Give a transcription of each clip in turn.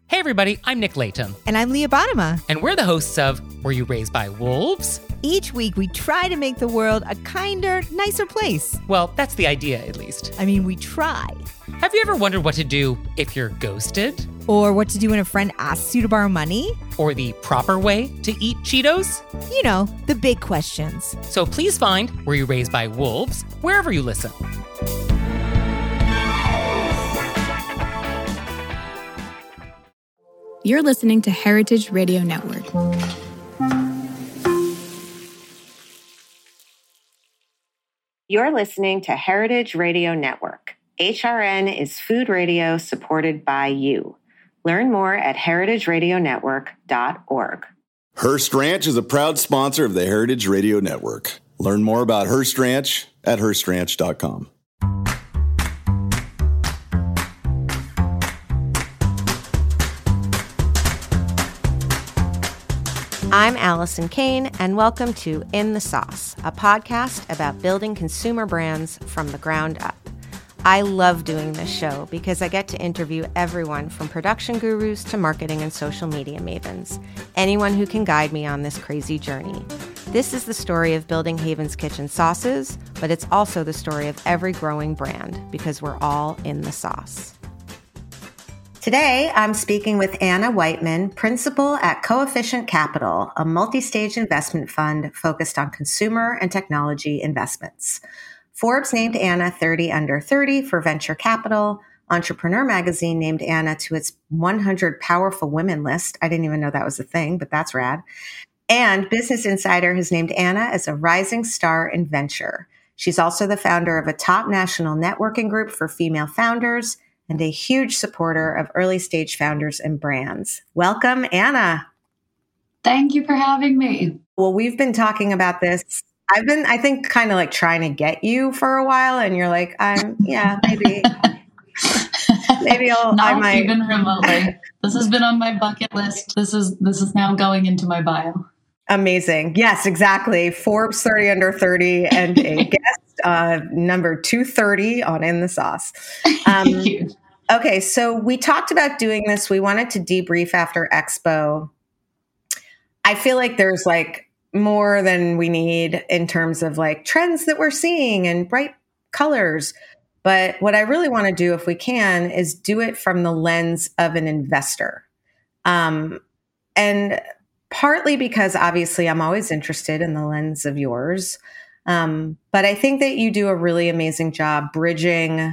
Hey everybody, I'm Nick Layton. And I'm Leah Bottima. And we're the hosts of Were You Raised by Wolves? Each week we try to make the world a kinder, nicer place. Well, that's the idea, at least. I mean, we try. Have you ever wondered what to do if you're ghosted? Or what to do when a friend asks you to borrow money? Or the proper way to eat Cheetos? You know, the big questions. So please find Were You Raised by Wolves wherever you listen. You're listening to Heritage Radio Network. You're listening to Heritage Radio Network. HRN is food radio supported by you. Learn more at heritageradionetwork.org. Hearst Ranch is a proud sponsor of the Heritage Radio Network. Learn more about Hearst Ranch at HearstRanch.com. I'm Allison Kane, and welcome to In the Sauce, a podcast about building consumer brands from the ground up. I love doing this show because I get to interview everyone from production gurus to marketing and social media mavens, anyone who can guide me on this crazy journey. This is the story of building Haven's Kitchen sauces, but it's also the story of every growing brand because we're all in the sauce. Today, I'm speaking with Anna Whiteman, principal at Coefficient Capital, a multi-stage investment fund focused on consumer and technology investments. Forbes named Anna 30 under 30 for venture capital. Entrepreneur Magazine named Anna to its 100 powerful women list. I didn't even know that was a thing, but that's rad. And Business Insider has named Anna as a rising star in venture. She's also the founder of a top national networking group for female founders and a huge supporter of early stage founders and brands. Welcome, Anna. Thank you for having me. Well, we've been talking about this. I've been, I think, kind of like trying to get you for a while, and you're like, maybe I might. Even remotely. This has been on my bucket list. This is now going into my bio. Amazing. Yes, exactly. Forbes 30 under 30 and a guest number 230 on In the Sauce. Thank you. Okay, so we talked about doing this. We wanted to debrief after Expo. I feel like there's like more than we need in terms of like trends that we're seeing and bright colors. But what I really want to do, if we can, is do it from the lens of an investor. And partly because obviously I'm always interested in the lens of yours. But I think that you do a really amazing job bridging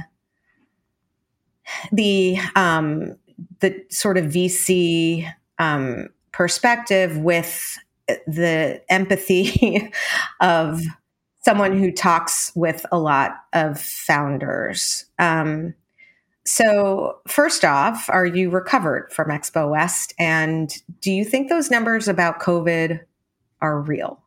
the sort of VC perspective with the empathy of someone who talks with a lot of founders. So first off, are you recovered from Expo West? And do you think those numbers about COVID are real?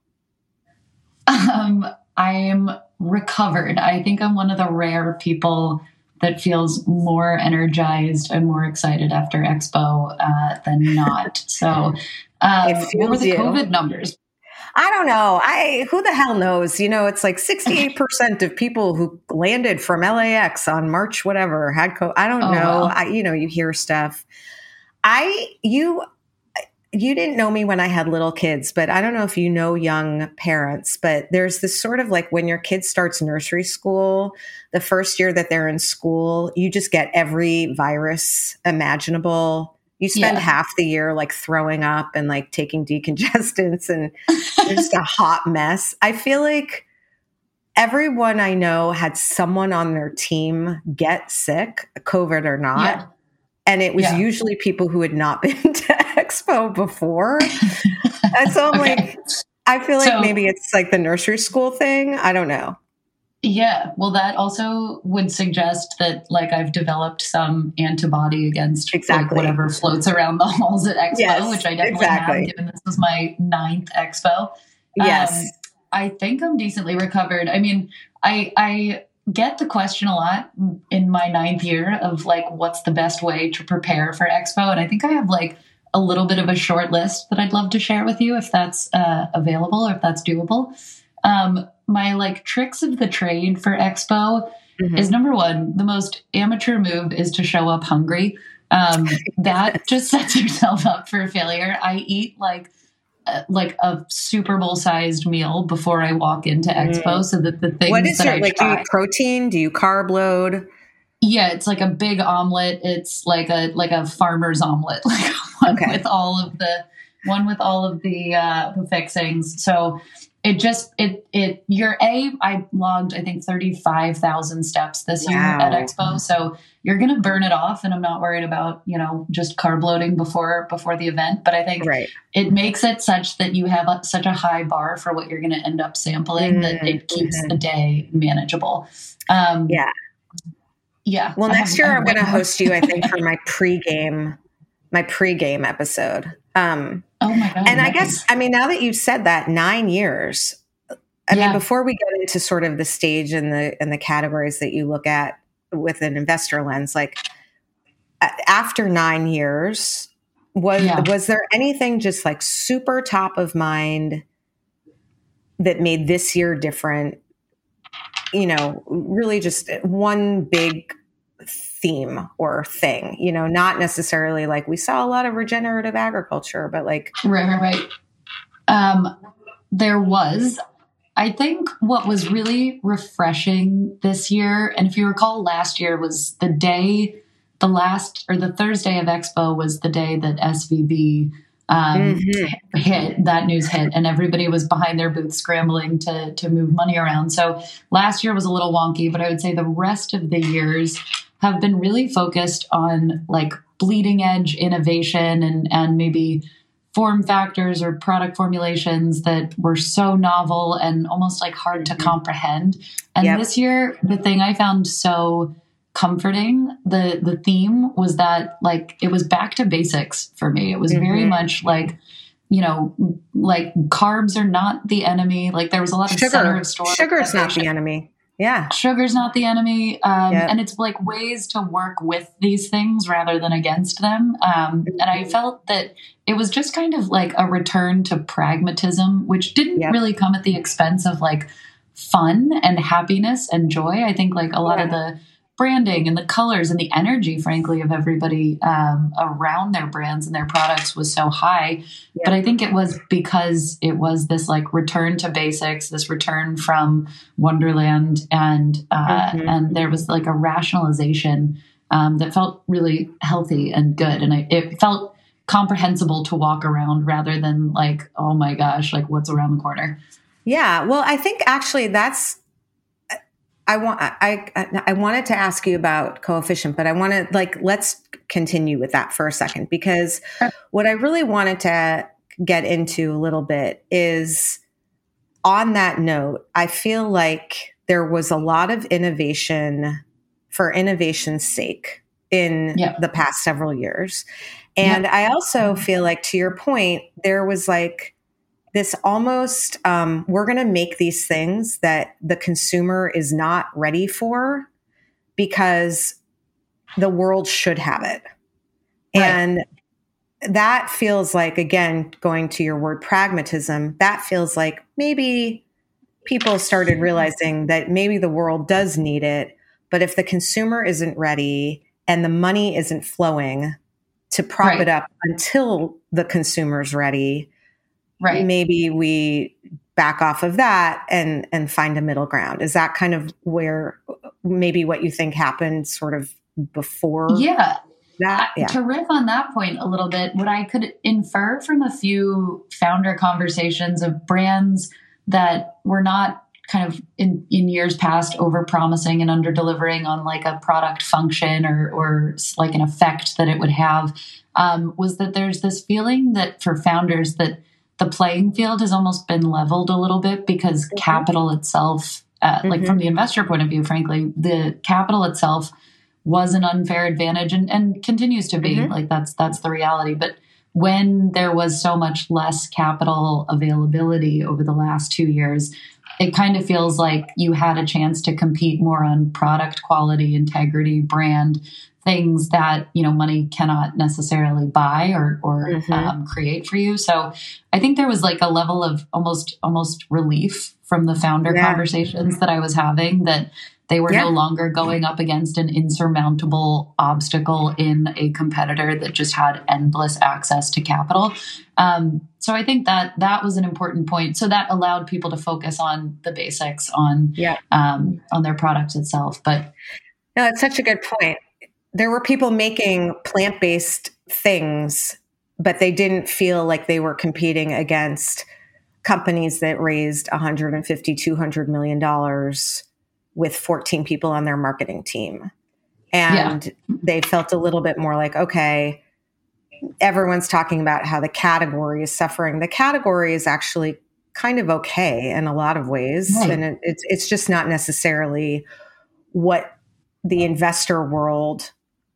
I am recovered. I think I'm one of the rare people that feels more energized and more excited after Expo than not. So what were the COVID numbers? I don't know. Who the hell knows? You know, it's like 68% of people who landed from LAX on March whatever had COVID. I don't know. Wow. You hear stuff. You didn't know me when I had little kids, but I don't know if you know young parents, but there's this sort of like when your kid starts nursery school, the first year that they're in school, you just get every virus imaginable. You spend half the year like throwing up and like taking decongestants and you're just a hot mess. I feel like everyone I know had someone on their team get sick, COVID or not. Yeah. And it was usually people who had not been to Expo before. And so I'm like, I feel like maybe it's like the nursery school thing. I don't know. Yeah. Well, that also would suggest that like I've developed some antibody against like, whatever floats around the halls at Expo, which I definitely have, given this was my 9th Expo. Yes. I think I'm decently recovered. I mean, I get the question a lot in my 9th year of like, what's the best way to prepare for Expo? And I think I have like a little bit of a short list that I'd love to share with you if that's available or if that's doable. My like tricks of the trade for Expo is number one, the most amateur move is to show up hungry. That just sets yourself up for failure. I eat like a Super Bowl sized meal before I walk into Expo. So that the things what is that your, I like, try, do you protein? Do you carb load? yeah, it's like a big omelet. It's like a farmer's omelet, like one with all of the fixings. So I logged, I think 35,000 steps this year at Expo. So you're going to burn it off. And I'm not worried about, just carb loading before the event. But I think it makes it such that you have such a high bar for what you're going to end up sampling that it keeps the day manageable. Yeah. Well, next year I'm going to host you, I think, for my pregame episode. Oh my God. And I guess, now that you've said that, 9 years, I mean, before we get into sort of the stage and the categories that you look at with an investor lens, like after 9 years, was there anything just like super top of mind that made this year different? Really just one big theme or thing, not necessarily like we saw a lot of regenerative agriculture, but like. Right. There was, I think what was really refreshing this year, and if you recall last year was the Thursday of Expo was the day that SVB that news hit, and everybody was behind their booth scrambling to move money around. So last year was a little wonky, but I would say the rest of the years have been really focused on like bleeding edge innovation and maybe form factors or product formulations that were so novel and almost like hard to comprehend. And this year, the thing I found so comforting, the theme was that like it was back to basics for me. It was very much like, like carbs are not the enemy. Like there was a lot of center of store. Sugar's not the enemy. Yeah. Sugar's not the enemy. And it's like ways to work with these things rather than against them. And I felt that it was just kind of like a return to pragmatism, which didn't really come at the expense of like fun and happiness and joy. I think like a lot of the branding and the colors and the energy, frankly, of everybody around their brands and their products was so high. Yeah. But I think it was because it was this like return to basics, this return from Wonderland, and there was like a rationalization that felt really healthy and good. And it felt comprehensible to walk around rather than like, oh my gosh, like what's around the corner. Yeah. Well, I think actually that's, I wanted to ask you about Coefficient, but I want to let's continue with that for a second, because what I really wanted to get into a little bit is on that note, I feel like there was a lot of innovation for innovation's sake in the past several years. And I also feel like, to your point, there was like this almost, we're going to make these things that the consumer is not ready for because the world should have it. Right. And that feels like, again, going to your word pragmatism, that feels like maybe people started realizing that maybe the world does need it, but if the consumer isn't ready and the money isn't flowing to prop it up until the consumer's ready, maybe we back off of that and find a middle ground. Is that kind of where maybe what you think happened sort of before? To riff on that point a little bit, what I could infer from a few founder conversations of brands that were not kind of in years past over promising and under delivering on like a product function or like an effect that it would have, was that there's this feeling that for founders that the playing field has almost been leveled a little bit because capital itself, like from the investor point of view, frankly, the capital itself was an unfair advantage and continues to be. Like that's the reality. But when there was so much less capital availability over the last 2 years, it kind of feels like you had a chance to compete more on product quality, integrity, brand things that, money cannot necessarily buy or create for you. So I think there was like a level of almost relief from the founder conversations that I was having, that they were no longer going up against an insurmountable obstacle in a competitor that just had endless access to capital. So I think that was an important point. So that allowed people to focus on the basics, on their product itself. But no, it's such a good point. There were people making plant-based things, but they didn't feel like they were competing against companies that raised $150, $200 million with 14 people on their marketing team. And they felt a little bit more like, okay, everyone's talking about how the category is suffering. The category is actually kind of okay in a lot of ways. Right. And it's just not necessarily what the investor world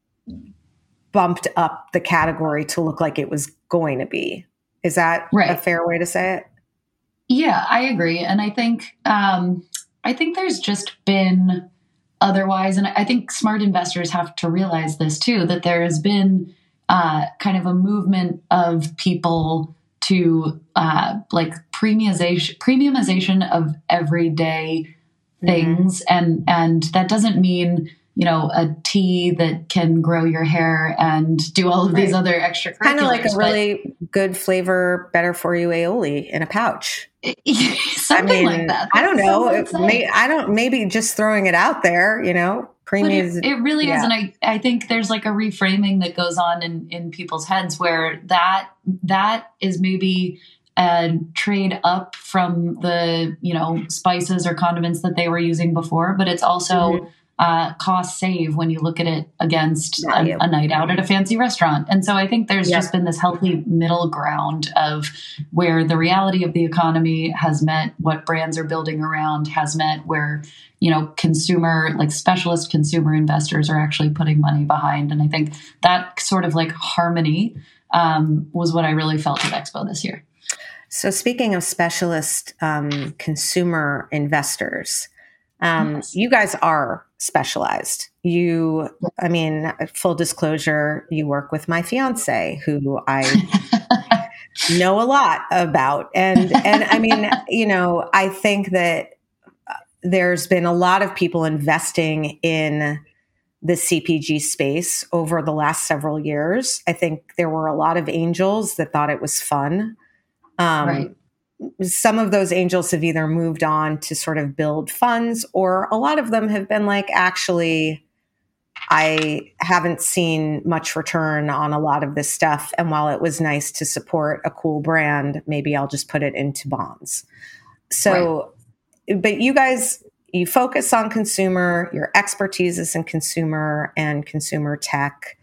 bumped up the category to look like it was going to be. Is that a fair way to say it? Yeah, I agree. And I think there's just been otherwise. And I think smart investors have to realize this too, that there has been kind of a movement of people to like premiumization of everyday things. And that doesn't mean, a tea that can grow your hair and do all of these other extracurriculars. Kind of like a really good flavor, better for you aioli in a pouch. Something like that. I don't know. Maybe just throwing it out there, premium. It really is. And I think there's like a reframing that goes on in people's heads where that is maybe a trade up from the, spices or condiments that they were using before, but it's also cost save when you look at it against a night out at a fancy restaurant. And so I think there's just been this healthy middle ground of where the reality of the economy has met what brands are building around, has met where, specialist consumer investors are actually putting money behind. And I think that sort of like harmony was what I really felt at Expo this year. So speaking of specialist consumer investors, you guys are specialized. Full disclosure, you work with my fiance, who I know a lot about. And I think that there's been a lot of people investing in the CPG space over the last several years. I think there were a lot of angels that thought it was fun. Some of those angels have either moved on to sort of build funds, or a lot of them have been like, actually, I haven't seen much return on a lot of this stuff. And while it was nice to support a cool brand, maybe I'll just put it into bonds. So, but you guys, you focus on consumer, your expertise is in consumer and consumer tech.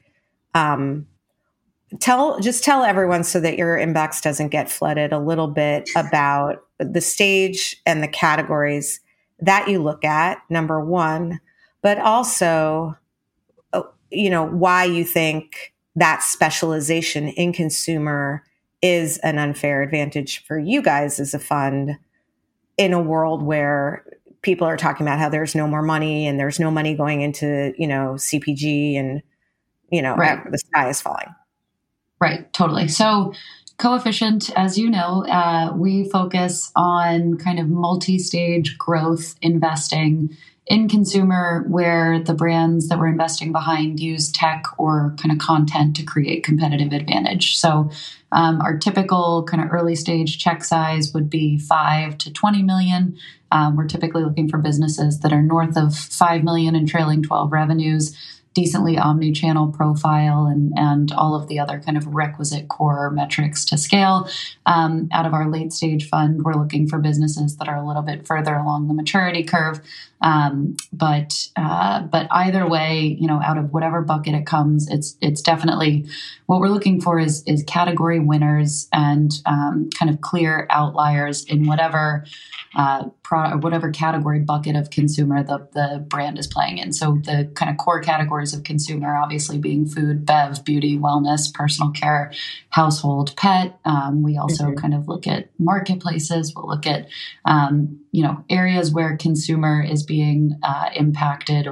Tell everyone, so that your inbox doesn't get flooded, a little bit about the stage and the categories that you look at, number one, but also, why you think that specialization in consumer is an unfair advantage for you guys as a fund in a world where people are talking about how there's no more money and there's no money going into, CPG and, the sky is falling. Right, totally. So Coefficient, as you know, we focus on kind of multi-stage growth investing in consumer, where the brands that we're investing behind use tech or kind of content to create competitive advantage. So our typical kind of early stage check size would be 5 to 20 million. We're typically looking for businesses that are north of 5 million in trailing 12 revenues, decently omni-channel profile, and all of the other kind of requisite core metrics to scale. Out of our late stage fund, we're looking for businesses that are a little bit further along the maturity curve. But either way, out of whatever bucket it comes, it's definitely what we're looking for is category winners and kind of clear outliers in whatever whatever category bucket of consumer the brand is playing in. So the kind of core categories of consumer, obviously being food, bev, beauty, wellness, personal care, household, pet. We also kind of look at marketplaces. We'll look at, areas where consumer is being impacted or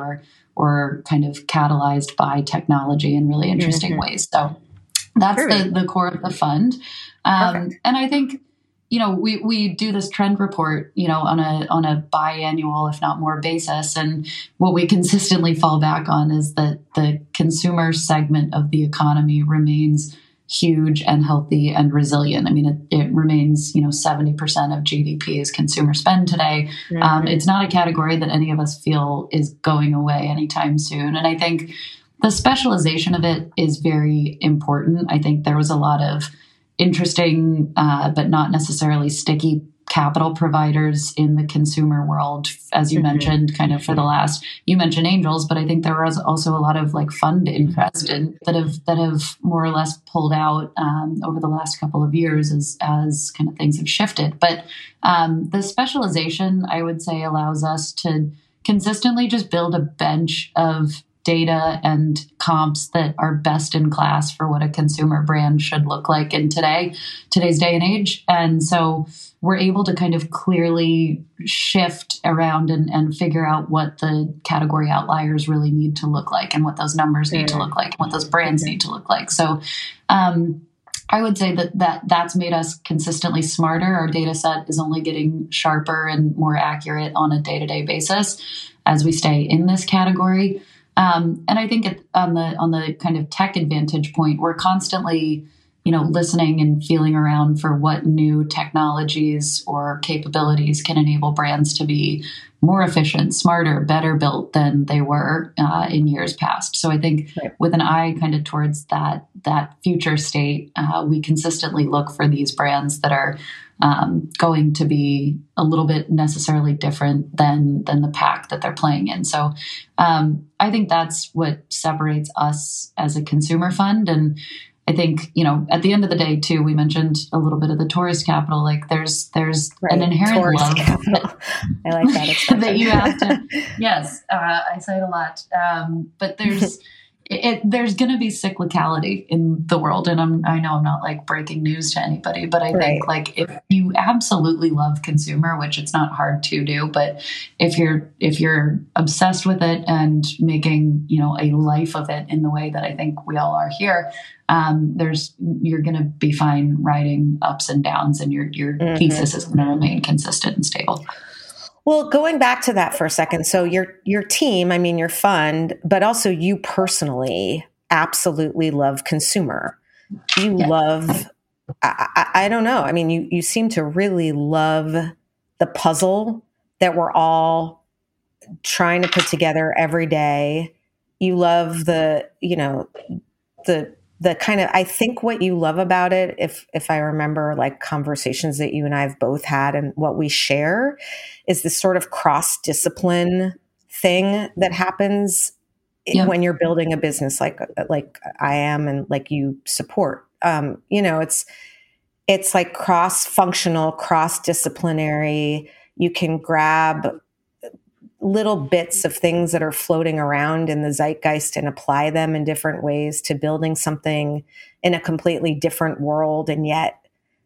or kind of catalyzed by technology in really interesting ways. So that's the core of the fund. And I think, we do this trend report, on a biannual, if not more basis. And what we consistently fall back on is that the consumer segment of the economy remains huge and healthy and resilient. I mean, it remains, 70% of GDP is consumer spend today. It's not a category that any of us feel is going away anytime soon. And I think the specialization of it is very important. I think there was a lot of interesting, but not necessarily sticky capital providers in the consumer world, as you mentioned, kind of for the last, you mentioned angels, but I think there was also a lot of like fund interest that have more or less pulled out over the last couple of years as kind of things have shifted. But the specialization, I would say, allows us to consistently just build a bench of data and comps that are best in class for what a consumer brand should look like in today's day and age. And so we're able to kind of clearly shift around and figure out what the category outliers really need to look like and what those numbers need to look like and what those brands need to look like. So I would say that's made us consistently smarter. Our data set is only getting sharper and more accurate on a day-to-day basis as we stay in this category. And I think on the kind of tech advantage point, we're constantly, listening and feeling around for what new technologies or capabilities can enable brands to be more efficient, smarter, better built than they were in years past. So I think with an eye kind of towards that future state, we consistently look for these brands that are going to be a little bit necessarily different than the pack that they're playing in. So I think that's what separates us as a consumer fund. And I think, at the end of the day, too, we mentioned a little bit of the tourist capital. Like there's an inherent tourist love capital. I like that expression. that you have to. Yes, I say it a lot. But there's going to be cyclicality in the world. And I know I'm not like breaking news to anybody, but I think like if you absolutely love consumer, which it's not hard to do, but if you're obsessed with it and making, a life of it in the way that I think we all are here, you're going to be fine riding ups and downs, and your thesis is going to remain consistent and stable. Well, going back to that for a second. So your team, your fund, but also you personally absolutely love consumer. You love, I don't know. You seem to really love the puzzle that we're all trying to put together every day. You love the kind of, I think what you love about it, if I remember like conversations that you and I have both had, and what we share is this sort of cross-discipline thing that happens when you're building a business like I am and like you support. It's like cross-functional, cross-disciplinary. You can grab little bits of things that are floating around in the zeitgeist and apply them in different ways to building something in a completely different world. And yet,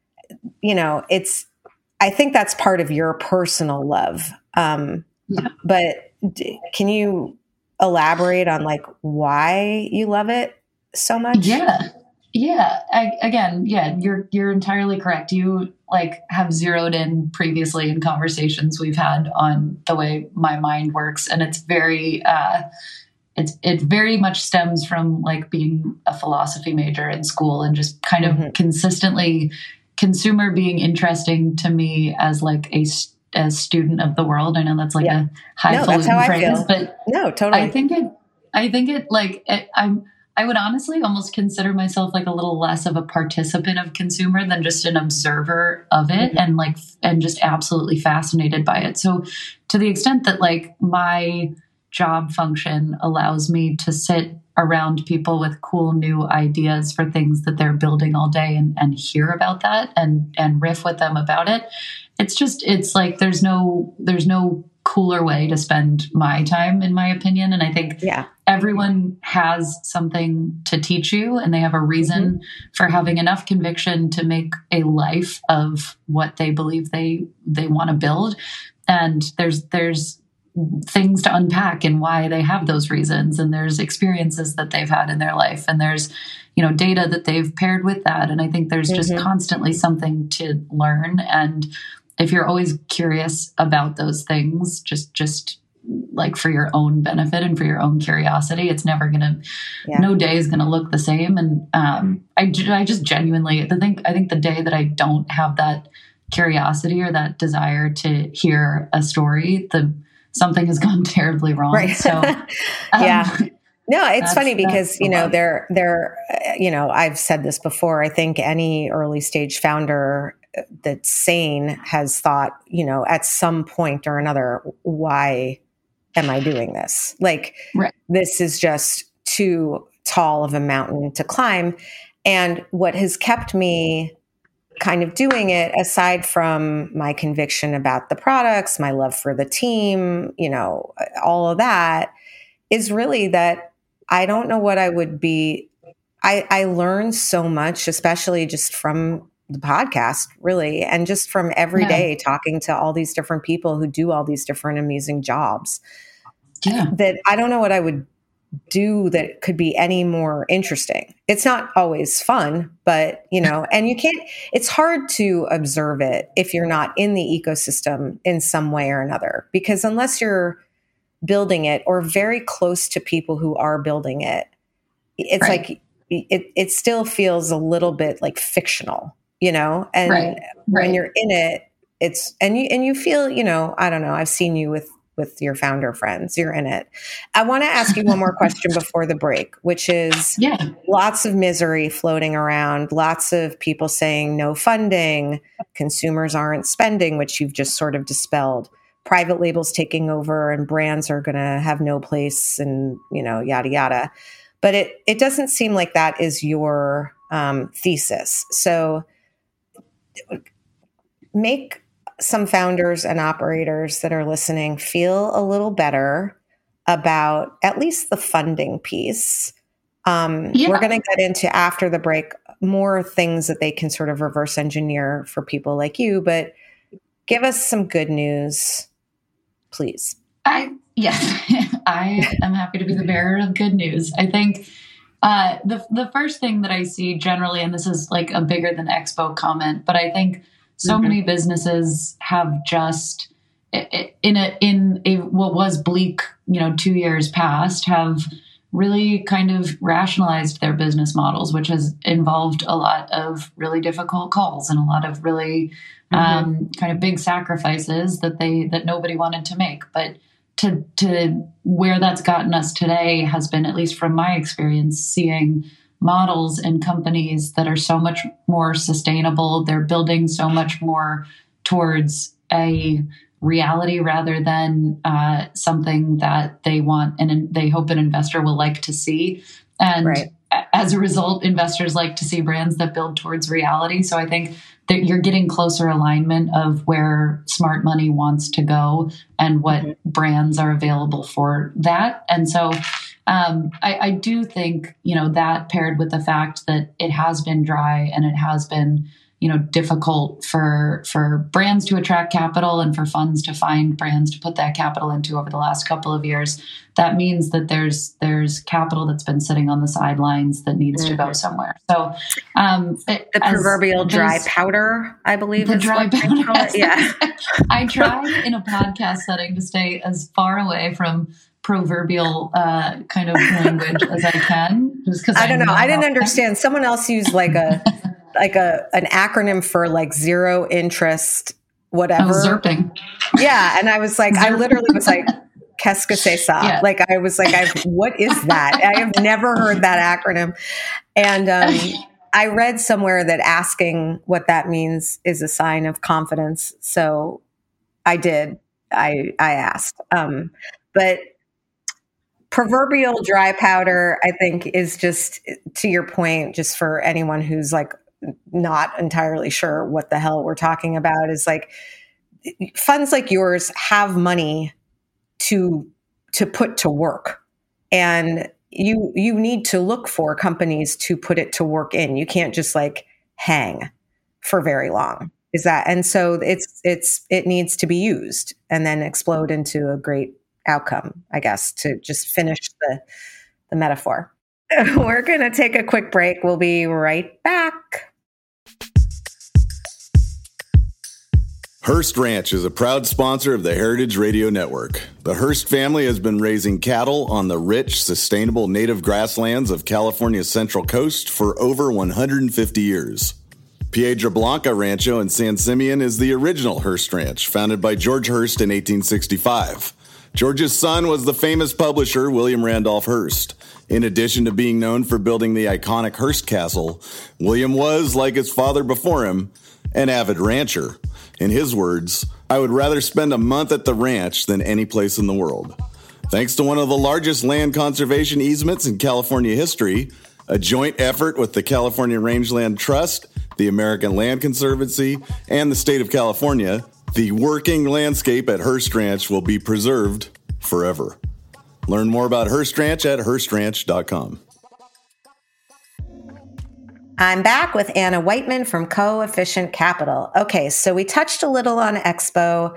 I think that's part of your personal love. But can you elaborate on like why you love it so much? Yeah. You're entirely correct. You have zeroed in previously in conversations we've had on the way my mind works. And it's very, it very much stems from like being a philosophy major in school and just kind of consistently consumer being interesting to me as like a student of the world. I know that's like a highfalutin phrase, but no, totally. I think it I would honestly almost consider myself like a little less of a participant of consumer than just an observer of it, and just absolutely fascinated by it. So to the extent that like my job function allows me to sit around people with cool new ideas for things that they're building all day and hear about that and riff with them about it. It's like there's no cooler way to spend my time, in my opinion. And I think everyone has something to teach you, and they have a reason for having enough conviction to make a life of what they believe they want to build. And there's things to unpack and why they have those reasons. And there's experiences that they've had in their life, and there's, data that they've paired with that. And I think there's just constantly something to learn. And if you're always curious about those things, just like for your own benefit and for your own curiosity, it's never gonna, no day is gonna look the same. And I just genuinely, I think the day that I don't have that curiosity or that desire to hear a story, something has gone terribly wrong. Right. So, No, it's funny because, I've said this before. I think any early stage founder that's sane has thought, at some point or another, why am I doing this? Like, This is just too tall of a mountain to climb. And what has kept me kind of doing it, aside from my conviction about the products, my love for the team, all of that, is really that I don't know what I would be. I learned so much, especially just from the podcast, really, and just from every day talking to all these different people who do all these different amazing jobs, that I don't know what I would do that could be any more interesting. It's not always fun, but, and you can't, it's hard to observe it if you're not in the ecosystem in some way or another, because unless you're building it or very close to people who are building it, it's like, it still feels a little bit like fictional, and when you're in it, it's, and you feel, I don't know, I've seen you with your founder friends, you're in it. I want to ask you one more question before the break, which is lots of misery floating around, lots of people saying no funding, consumers aren't spending, which you've just sort of dispelled, private labels taking over and brands are going to have no place, and, yada, yada. But it doesn't seem like that is your thesis. So make some founders and operators that are listening feel a little better about at least the funding piece. We're going to get into, after the break, more things that they can sort of reverse engineer for people like you, but give us some good news, please. I am happy to be the bearer of good news. I think the first thing that I see generally, and this is like a bigger than Expo comment, but I think so many businesses have just in a what was bleak, 2 years past, have really kind of rationalized their business models, which has involved a lot of really difficult calls and a lot of really kind of big sacrifices that nobody wanted to make. But to where that's gotten us today has been, at least from my experience, seeing models and companies that are so much more sustainable. They're building so much more towards a reality rather than something that they want and they hope an investor will like to see. And as a result, investors like to see brands that build towards reality. So I think that you're getting closer alignment of where smart money wants to go and what brands are available for that. And so I do think, that paired with the fact that it has been dry and it has been, difficult for brands to attract capital and for funds to find brands to put that capital into over the last couple of years, that means that there's capital that's been sitting on the sidelines that needs to go somewhere. So the proverbial dry powder, I believe, the dry powder. Yeah, I try in a podcast setting to stay as far away from proverbial kind of language as I can, just because I don't know. I didn't understand. Someone else used like an acronym for like zero interest, whatever. ZIRPing. Yeah, and I was like, I literally was like, qu'est-ce que c'est ça? Yeah. Like I was like, what is that? I have never heard that acronym, and I read somewhere that asking what that means is a sign of confidence. So I did. I asked, but. Proverbial dry powder, I think, is just, to your point, just for anyone who's like not entirely sure what the hell we're talking about, is like funds like yours have money to put to work, and you need to look for companies to put it to work in. You can't just like hang for very long. Is that? And so it needs to be used and then explode into a great outcome, I guess, to just finish the metaphor. We're going to take a quick break. We'll be right back. Hearst Ranch is a proud sponsor of the Heritage Radio Network. The Hearst family has been raising cattle on the rich, sustainable native grasslands of California's Central Coast for over 150 years. Piedra Blanca Rancho in San Simeon is the original Hearst Ranch, founded by George Hearst in 1865. George's son was the famous publisher William Randolph Hearst. In addition to being known for building the iconic Hearst Castle, William was, like his father before him, an avid rancher. In his words, "I would rather spend a month at the ranch than any place in the world." Thanks to one of the largest land conservation easements in California history, a joint effort with the California Rangeland Trust, the American Land Conservancy, and the state of California, the working landscape at Hearst Ranch will be preserved forever. Learn more about Hearst Ranch at HearstRanch.com. I'm back with Anna Whiteman from Coefficient Capital. Okay, so we touched a little on Expo.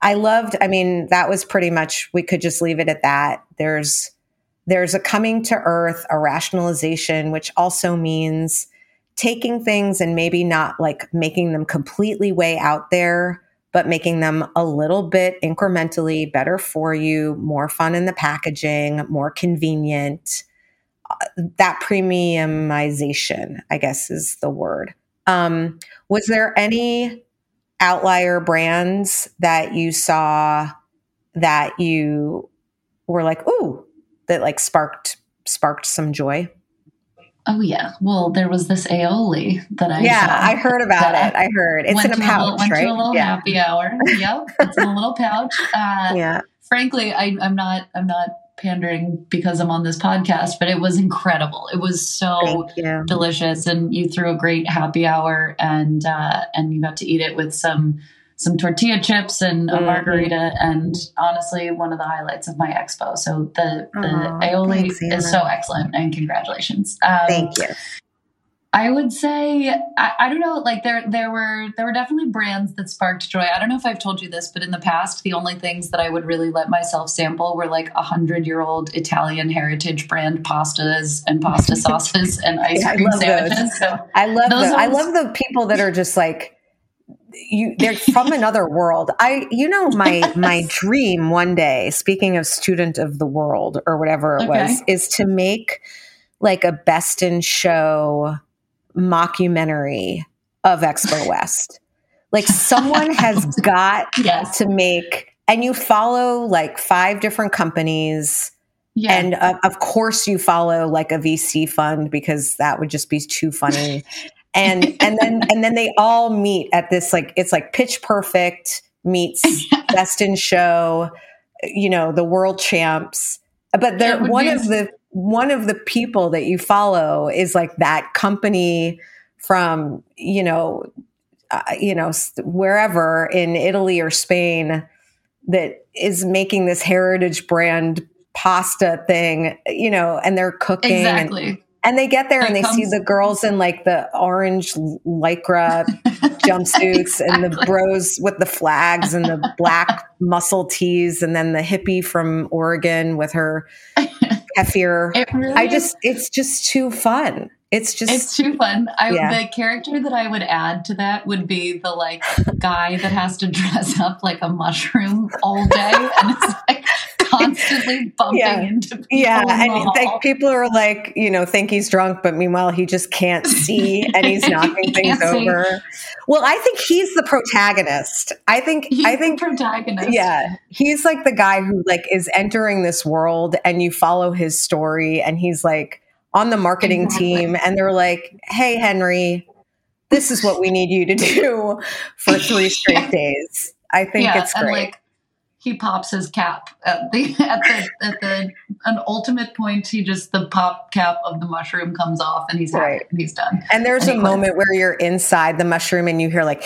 That was pretty much, we could just leave it at that. There's a coming to earth, a rationalization, which also means taking things and maybe not like making them completely way out there, but making them a little bit incrementally better for you, more fun in the packaging, more convenient. That premiumization, I guess, is the word. Was there any outlier brands that you saw that you were like, ooh, that like sparked some joy? Oh yeah. Well, there was this aioli that I saw. I heard about it. I heard it's in a pouch, right? Went to a little happy hour. Yep, it's in a little pouch. Frankly, I'm not pandering because I'm on this podcast, but it was incredible. It was so delicious, and you threw a great happy hour, and you got to eat it with some tortilla chips and a margarita, and honestly, one of the highlights of my expo. So the aioli is so excellent, and congratulations. Thank you. I would say, I don't know, like there were definitely brands that sparked joy. I don't know if I've told you this, but in the past, the only things that I would really let myself sample were like 100-year-old Italian heritage brand pastas and pasta sauces and ice cream sandwiches. So I love those. I love the people that are just like, they're from another world. My dream one day, speaking of student of the world or whatever it was, is to make like a best in show mockumentary of Expo West. Like someone has got to make, and you follow like 5 different companies. Yeah. And of course you follow like a VC fund because that would just be too funny. And then they all meet at this, like, it's like Pitch Perfect meets Best in Show, the world champs. But they're one of the people that you follow is like that company from, wherever in Italy or Spain that is making this heritage brand pasta thing, and they're cooking. Exactly. And they get there and they see the girls in like the orange Lycra jumpsuits and the bros with the flags and the black muscle tees, and then the hippie from Oregon with her kefir. It's just too fun. It's too fun. The character that I would add to that would be the like guy that has to dress up like a mushroom all day and it's like constantly bumping into people. Yeah, and like people are like, think he's drunk, but meanwhile he just can't see and he's knocking things over. Well, I think he's the protagonist. I think the protagonist. Yeah, he's like the guy who like is entering this world, and you follow his story, and he's like on the marketing team, and they're like, "Hey, Henry, this is what we need you to do for 3 straight days." I think it's great. And like, he pops his cap at an ultimate point. The pop cap of the mushroom comes off, and he's happy, and he's done. And there's a moment where you're inside the mushroom, and you hear like,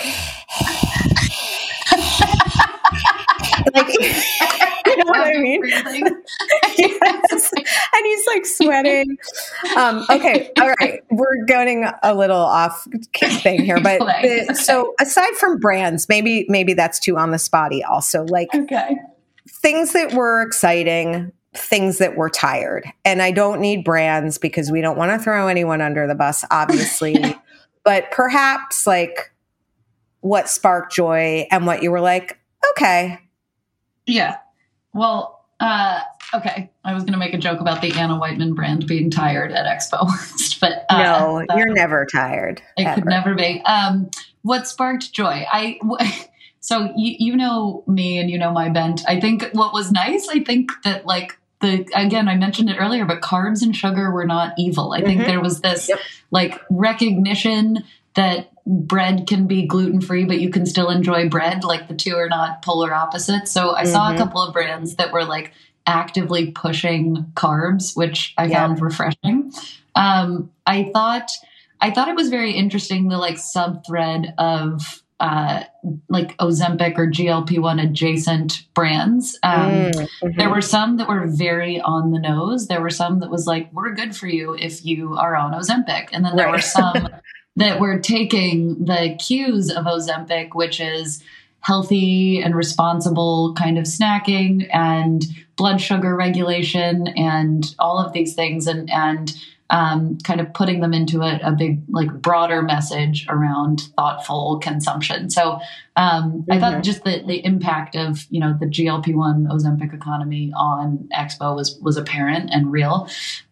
like. You know what I mean? Yes. And he's like sweating. Okay. All right. We're going a little off thing here, but so aside from brands, maybe that's too on the spotty also. Like, things that were exciting, things that were tired. And I don't need brands because we don't want to throw anyone under the bus, obviously. But perhaps like what sparked joy and what you were like, okay. Yeah. Well, okay. I was going to make a joke about the Anna Whiteman brand being tired at Expo West, but no, you're never tired. It could never be. What sparked joy? So you know me and you know my bent. I think what was nice, I think that like again, I mentioned it earlier, but carbs and sugar were not evil. I think there was this like recognition that bread can be gluten-free, but you can still enjoy bread. Like the two are not polar opposites. So I saw a couple of brands that were like actively pushing carbs, which I found refreshing. I thought it was very interesting, the like sub thread of like Ozempic or GLP-1 adjacent brands. There were some that were very on the nose. There were some that was like, we're good for you if you are on Ozempic. And then there were some that were taking the cues of Ozempic, which is healthy and responsible kind of snacking and blood sugar regulation and all of these things, and kind of putting them into a big, like broader message around thoughtful consumption. So I thought just the impact of, you know, the GLP-1 Ozempic economy on Expo was apparent and real.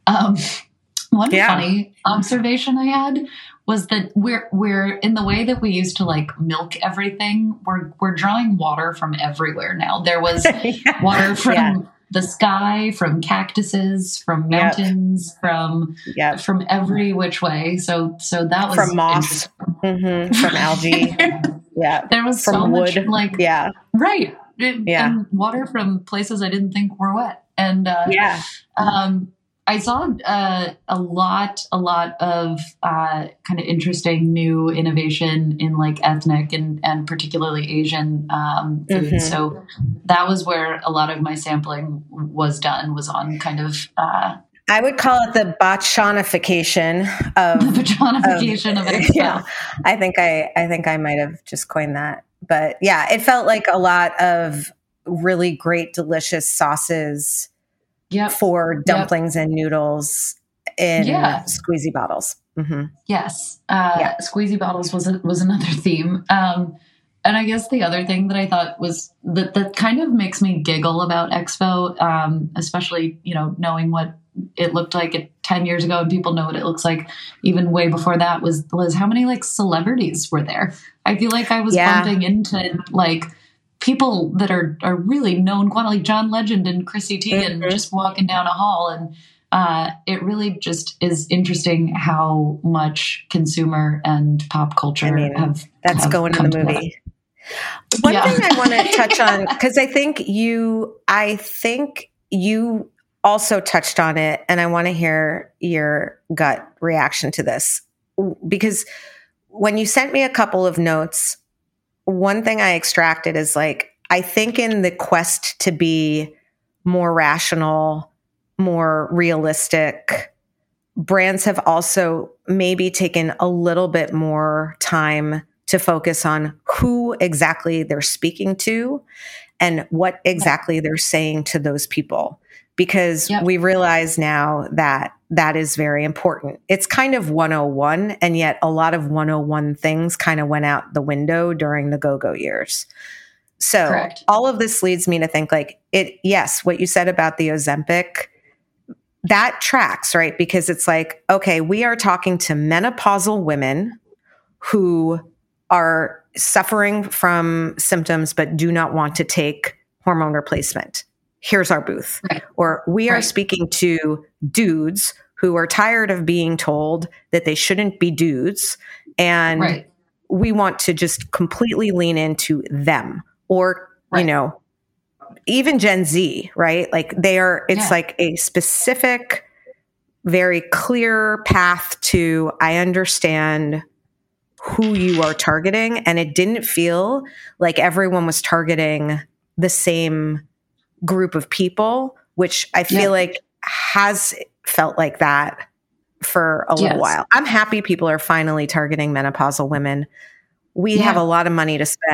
One funny observation I had was that we're in the way that we used to like milk everything. We're drawing water from everywhere now. There was water from the sky, from cactuses, from mountains, from every which way. So that was from moss, from algae. There was from so wood. much like right, and water from places I didn't think were wet, and I saw a lot of kind of interesting new innovation in like ethnic and particularly Asian foods. So that was where a lot of my sampling was done, was on kind of I would call it the botchanification of Expo. Yeah, I think I might have just coined that, but yeah, it felt like a lot of really great, delicious sauces. For dumplings and noodles in squeezy bottles. Yes. Squeezy bottles was another theme. And I guess the other thing that I thought was that kind of makes me giggle about Expo, especially, you know, knowing what it looked like 10 years ago, and people know what it looks like even way before that, was how many like celebrities were there. I feel like I was bumping into like people that are really known, like John Legend and Chrissy Teigen, just walking down a hall. And it really just is interesting how much consumer and pop culture have going in the movie. One thing I want to touch on, because I think you also touched on it, and I want to hear your gut reaction to this, because when you sent me a couple of notes, one thing I extracted is like, I think in the quest to be more rational, more realistic, brands have also maybe taken a little bit more time to focus on who exactly they're speaking to and what exactly they're saying to those people. Because we realize now that that is very important. It's kind of 101, and yet a lot of 101 things kind of went out the window during the go-go years. So all of this leads me to think like what you said about the Ozempic, that tracks, right? Because it's like, okay, we are talking to menopausal women who are suffering from symptoms but do not want to take hormone replacement. Here's our booth. Or we are speaking to dudes who are tired of being told that they shouldn't be dudes. And we want to just completely lean into them. Or, you know, even Gen Z, right? Like it's like a specific, very clear path to, I understand who you are targeting. And it didn't feel like everyone was targeting the same group of people, which I feel like has felt like that for a little while. I'm happy people are finally targeting menopausal women. We have a lot of money to spend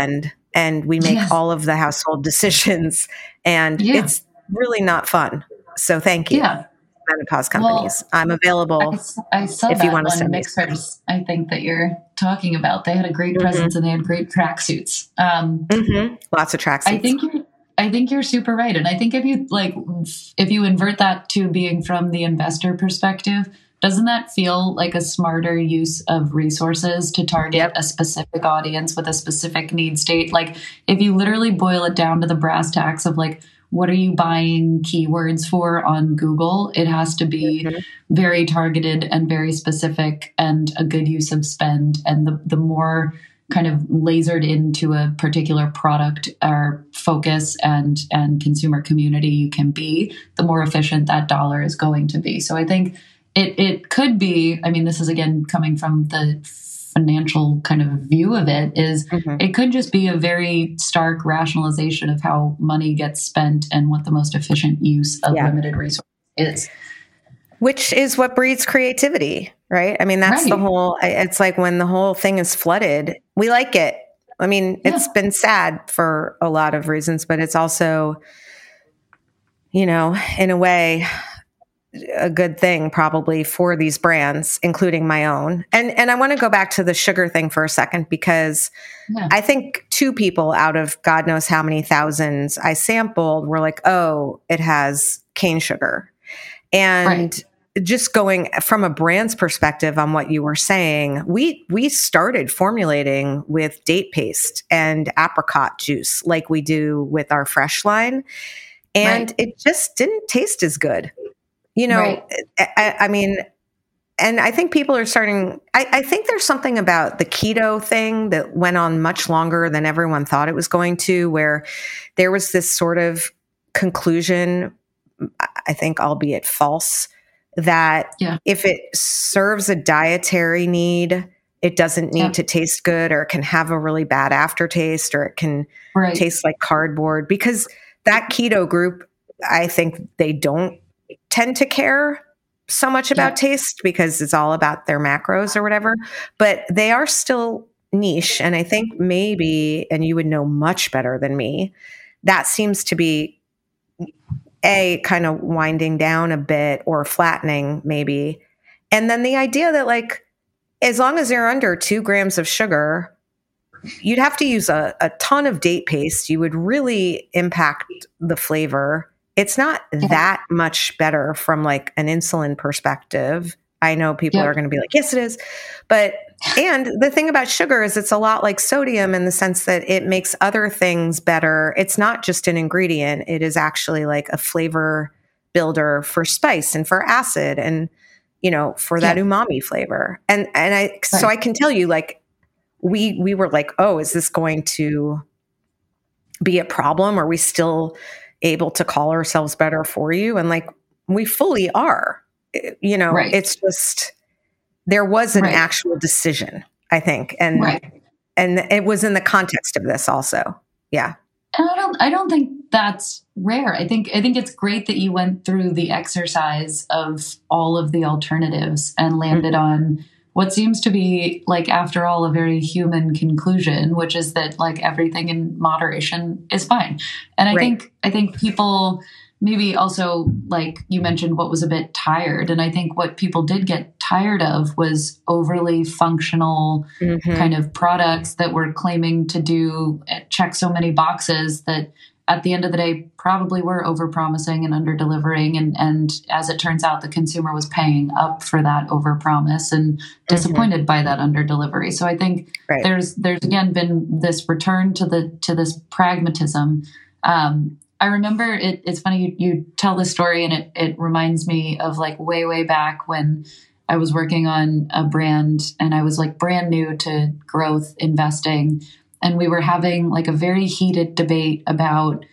and we make all of the household decisions, and it's really not fun. So thank you. Yeah. Menopause companies. Well, I'm available. I saw if that you want to send Mixers, I think that you're talking about. They had a great presence and they had great tracksuits. Lots of tracksuits. I think you're super right. And I think if you invert that to being from the investor perspective, doesn't that feel like a smarter use of resources to target a specific audience with a specific need state? Like if you literally boil it down to the brass tacks of like, what are you buying keywords for on Google? It has to be very targeted and very specific and a good use of spend. And the more kind of lasered into a particular product or focus and consumer community you can be, the more efficient that dollar is going to be. So I think it could be, I mean, this is again coming from the financial kind of view of it, is it could just be a very stark rationalization of how money gets spent and what the most efficient use of limited resources is. Which is what breeds creativity, right? I mean, that's the whole, it's like when the whole thing is flooded, we like it. I mean, it's been sad for a lot of reasons, but it's also, you know, in a way, a good thing probably for these brands, including my own. And I want to go back to the sugar thing for a second, because I think 2 people out of God knows how many thousands I sampled were like, oh, it has cane sugar. And just going from a brand's perspective on what you were saying, we started formulating with date paste and apricot juice like we do with our fresh line. And it just didn't taste as good. You know, I mean, and I think people are starting, I think there's something about the keto thing that went on much longer than everyone thought it was going to, where there was this sort of conclusion, I think, albeit false, that if it serves a dietary need, it doesn't need to taste good, or it can have a really bad aftertaste, or it can taste like cardboard. Because that keto group, I think they don't tend to care so much about taste, because it's all about their macros or whatever, but they are still niche. And I think maybe, and you would know much better than me, that seems to be kind of winding down a bit or flattening maybe. And then the idea that like, as long as they're under 2 grams of sugar, you'd have to use a ton of date paste. You would really impact the flavor. It's not that much better from like an insulin perspective. I know people are going to be like, yes, it is. But, and the thing about sugar is it's a lot like sodium in the sense that it makes other things better. It's not just an ingredient. It is actually like a flavor builder for spice and for acid and, you know, for that umami flavor. And so I can tell you, like, we were like, oh, is this going to be a problem? Are we still able to call ourselves Better For You? And like, we fully are, you know, it's just, there was an actual decision, I think. And, and it was in the context of this also. Yeah. And I don't think that's rare. I think it's great that you went through the exercise of all of the alternatives and landed on what seems to be, like, after all, a very human conclusion, which is that like everything in moderation is fine. And I think people maybe also, like you mentioned, what was a bit tired. And I think what people did get tired of was overly functional kind of products that were claiming to check so many boxes that at the end of the day probably were overpromising and under-delivering. And as it turns out, the consumer was paying up for that overpromise and disappointed by that under-delivery. So I think there's again been this return to this pragmatism. I remember it's funny you tell this story, and it reminds me of like way back when I was working on a brand and I was like brand new to growth investing. And we were having like a very heated debate about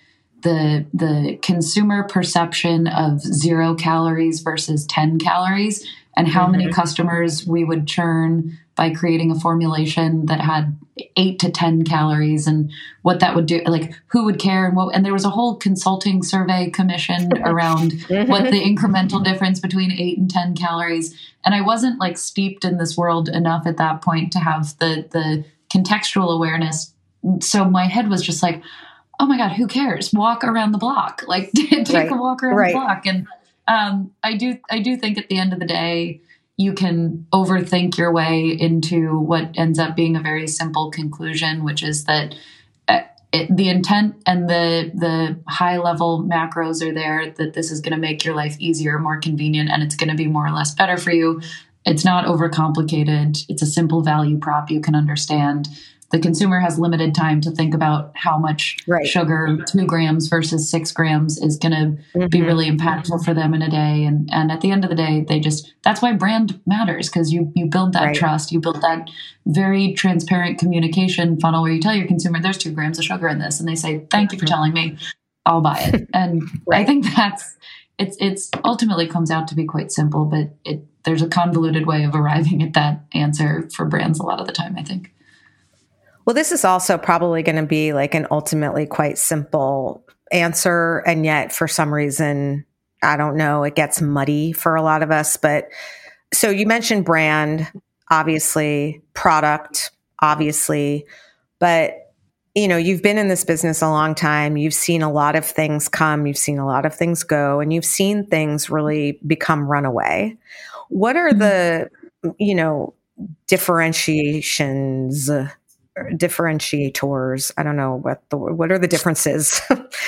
the consumer perception of 0 calories versus 10 calories and how many customers we would churn by creating a formulation that had 8 to 10 calories and what that would do, like who would care and there was a whole consulting survey commissioned around what the incremental difference between 8 and 10 calories. And I wasn't like steeped in this world enough at that point to have the contextual awareness so my head was just like, oh my God, who cares? Walk around the block, like take a walk around the block. And I do think at the end of the day, you can overthink your way into what ends up being a very simple conclusion, which is that the intent and the high level macros are there, that this is going to make your life easier, more convenient, and it's going to be more or less better for you. It's not overcomplicated. It's a simple value prop you can understand. The consumer has limited time to think about how much sugar, 2 grams versus 6 grams, is going to be really impactful for them in a day. And at the end of the day, that's why brand matters, because you build that trust, you build that very transparent communication funnel where you tell your consumer there's 2 grams of sugar in this. And they say, thank you for telling me, I'll buy it. And I think it's ultimately comes out to be quite simple, but there's a convoluted way of arriving at that answer for brands a lot of the time, I think. Well, this is also probably going to be like an ultimately quite simple answer. And yet for some reason, I don't know, it gets muddy for a lot of us. But so you mentioned brand, obviously, product, obviously, but you've been in this business a long time. You've seen a lot of things come, you've seen a lot of things go, and you've seen things really become runaway. What are the, differentiators? I don't know what are the differences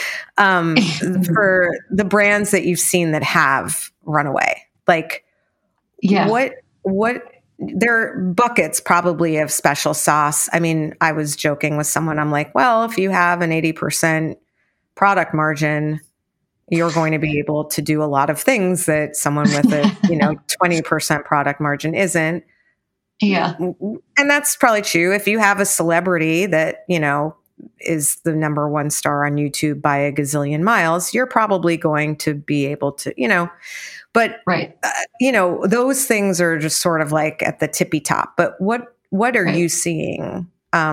for the brands that you've seen that have run away? Like, what there are buckets probably of special sauce. I mean, I was joking with someone. I'm like, well, if you have an 80% product margin, you're going to be able to do a lot of things that someone with a 20% product margin isn't. Yeah. And that's probably true. If you have a celebrity that, is the number 1 star on YouTube by a gazillion miles, you're probably going to be able to, but, those things are just sort of like at the tippy top. But what are you seeing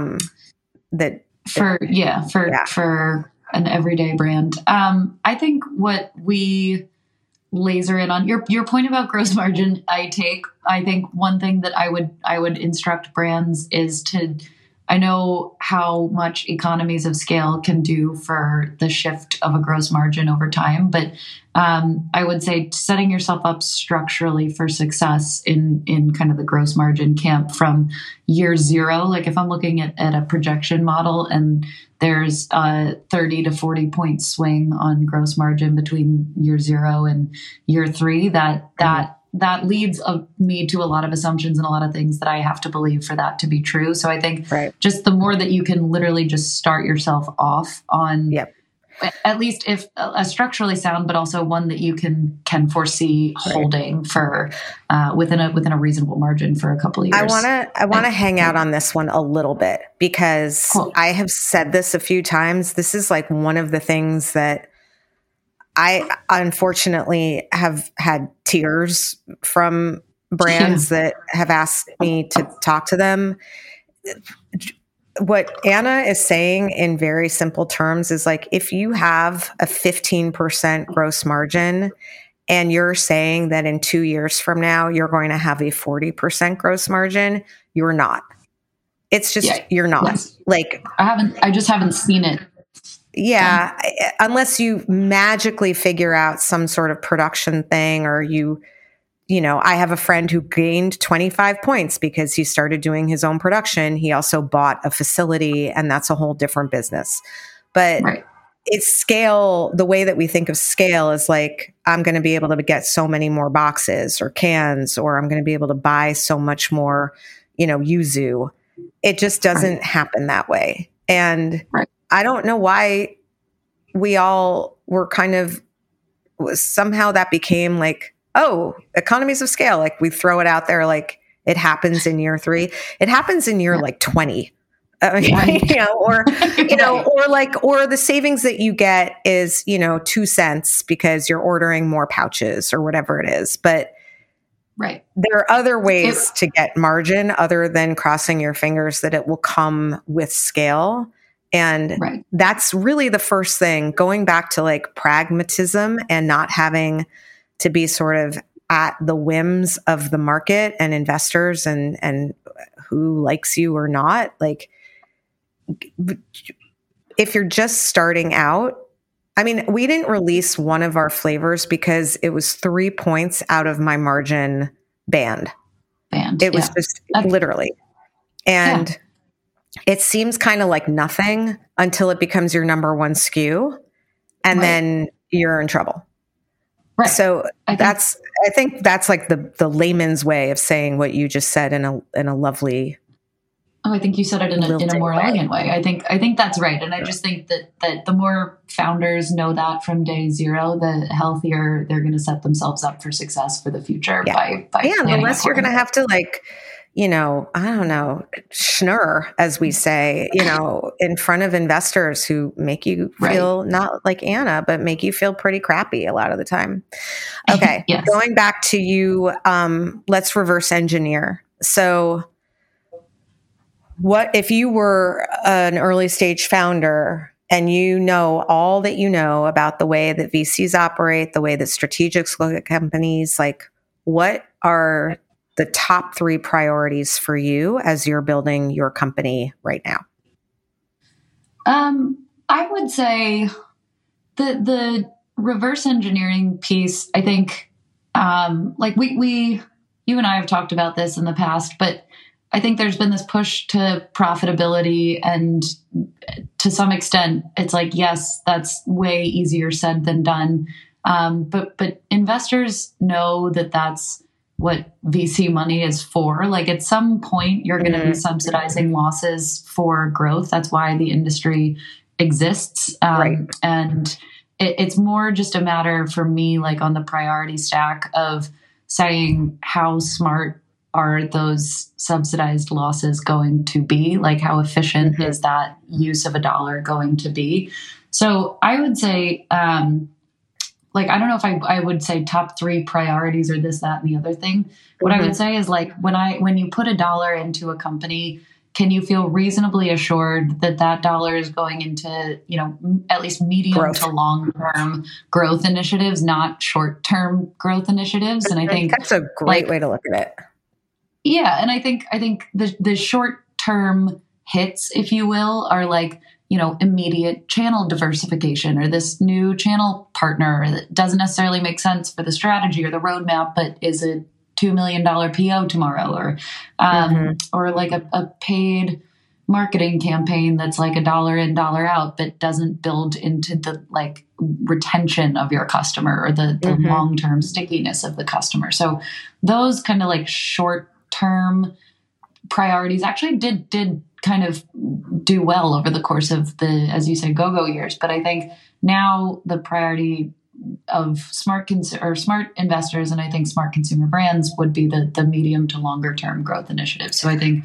for an everyday brand? I think what we laser in on your point about gross margin, I think one thing that I would instruct brands is I know how much economies of scale can do for the shift of a gross margin over time, but I would say setting yourself up structurally for success in kind of the gross margin camp from year 0. Like if I'm looking at a projection model and there's a 30 to 40 point swing on gross margin between year 0 and year 3, that leads me to a lot of assumptions and a lot of things that I have to believe for that to be true. So I think just the more that you can literally just start yourself off on at least if a structurally sound, but also one that you can foresee holding for within a reasonable margin for a couple of years. I want to hang out on this one a little bit because I have said this a few times. This is like one of the things that I unfortunately have had tears from brands that have asked me to talk to them. What Anna is saying in very simple terms is like, if you have a 15% gross margin and you're saying that in 2 years from now, you're going to have a 40% gross margin, you're not. It's just, you're not. Yes. Like, I just haven't seen it. Yeah. Unless you magically figure out some sort of production thing or I have a friend who gained 25 points because he started doing his own production. He also bought a facility, and that's a whole different business. But it's scale. The way that we think of scale is like, I'm going to be able to get so many more boxes or cans, or I'm going to be able to buy so much more, yuzu. It just doesn't happen that way. And I don't know why we all were somehow that became like, oh, economies of scale. Like we throw it out there, like it happens in year 3. It happens in year like 20, or the savings that you get is, 2 cents because you're ordering more pouches or whatever it is. But there are other ways to get margin other than crossing your fingers that it will come with scale. And that's really the first thing, going back to like pragmatism and not having to be sort of at the whims of the market and investors and who likes you or not. Like if you're just starting out, I mean, we didn't release one of our flavors because it was 3 points out of my margin band. It was just literally. And it seems kind of like nothing until it becomes your number one SKU, and then you're in trouble. Right. So I think that's like the layman's way of saying what you just said in a lovely. Oh, I think you said it in a more elegant way. I think that's right. And I just think that the more founders know that from day zero, the healthier they're going to set themselves up for success for the future by unless you're going to have to I don't know, schnurr, as we say, in front of investors who make you feel not like Anna, but make you feel pretty crappy a lot of the time. Okay. Yes. Going back to you, let's reverse engineer. So what if you were an early stage founder and you know all that you know about the way that VCs operate, the way that strategics look at companies, like what are the top 3 priorities for you as you're building your company right now? I would say the reverse engineering piece, I think, you and I have talked about this in the past, but I think there's been this push to profitability, and to some extent it's like, yes, that's way easier said than done. But investors know that that's what VC money is for. Like at some point you're going to be subsidizing losses for growth. That's why the industry exists. And it's more just a matter for me, like on the priority stack of saying how smart are those subsidized losses going to be? Like how efficient is that use of a dollar going to be? So I would say, I don't know if I would say top 3 priorities or this, that, and the other thing. What I would say is like, when you put a dollar into a company, can you feel reasonably assured that that dollar is going into, at least medium to long-term growth initiatives, not short-term growth initiatives? And I think that's a great way to look at it. Yeah. And I think the short-term hits, if you will, are like, immediate channel diversification or this new channel partner that doesn't necessarily make sense for the strategy or the roadmap, but is a $2 million PO tomorrow, or like a paid marketing campaign that's like $1 in, $1 out, but doesn't build into the like retention of your customer or the long-term stickiness of the customer. So those kind of like short-term priorities actually did kind of do well over the course of the, as you say, go-go years. But I think now the priority of smart investors and I think smart consumer brands would be the medium to longer term growth initiatives. So I think